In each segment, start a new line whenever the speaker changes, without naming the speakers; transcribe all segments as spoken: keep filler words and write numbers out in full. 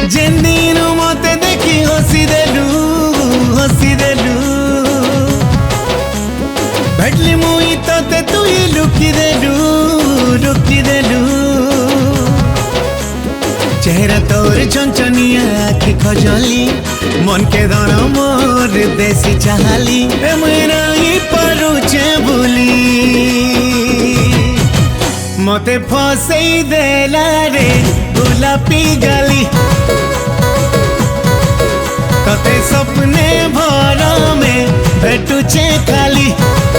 जेन दिन मते देखी हसी देलु हसी देलु भेटली मुई तते तुई लुकी देलु लुकी देलु चेहरा तोर चंचनिया आखि खजली मन के दर मोर देसी चाहली ए मेरा ही परुचे बुली मते फसई देला रे गुलापी गली तते सपने भर में भेटुचे खाली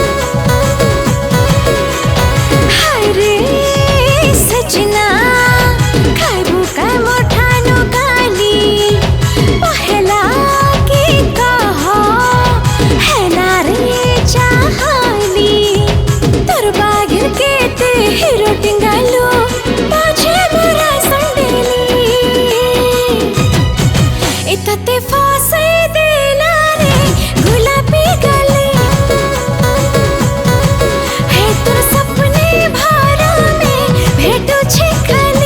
हाय रे सजना खाइबू का मोठानो गाली पहला की कह है ना रे चाहली तोर बागिर के ते हीरो टिंगालो पाछे मोरा संडेली इतते फासे देला रे गुलाबी गली है तोर सपने भरा में भेटो छे खाली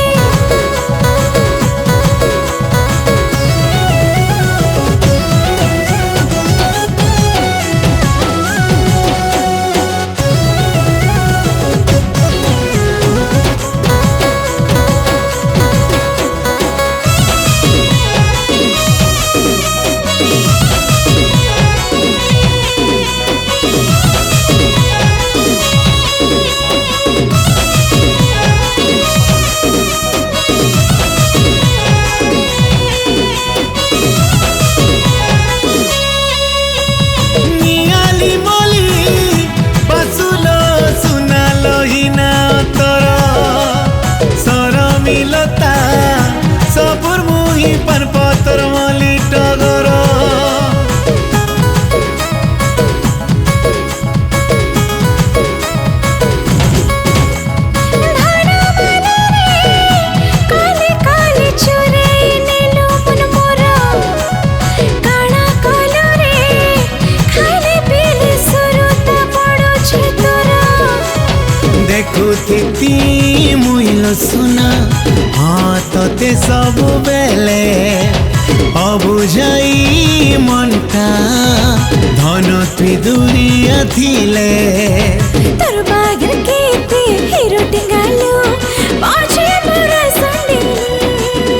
सबुर मुही पर पतर मली टगर काले काले चुरे नेलु मन मोरा काना कलो रे खाली पीली सुरुता पड़ो छे तोरा देखु थी मुइलो सुना हाँ तोते सब बेले अबुझाई मनटा धन तुई दूरिया थिले तोर बागर के ते हीरो टिंगालो पाछे मोरा संडेली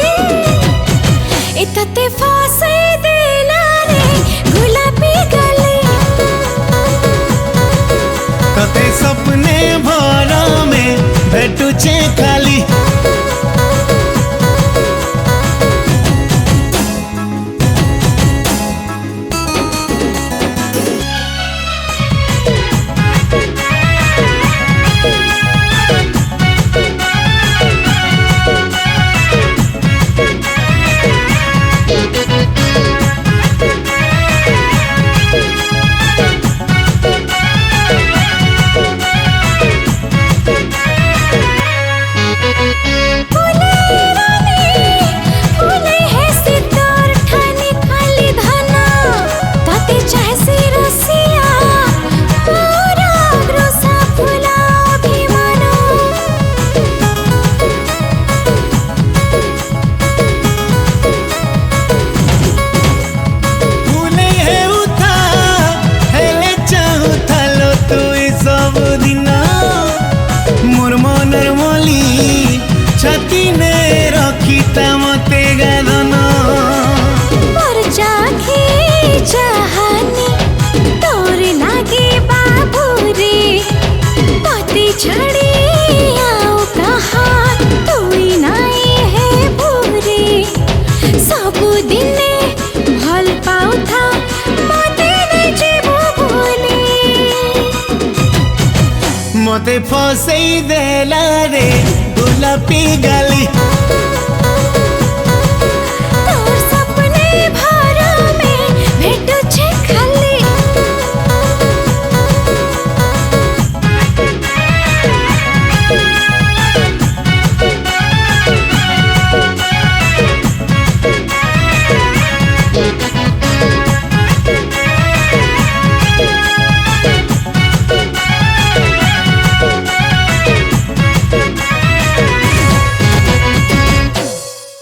इतते फासे देला रे गुलाबी गली तते सपने भरा में भेटुचे खाली मोर मनर मली छाती ने रखी मते गादन मोर जाखी चाहनी तोर लागे बाबू रे पति छड़ी आओ कहा तुई नाई है पूरे सब दिने भल पाउ था मते नहीं जेबो बोले मते फसई देला रे गुलापी गली।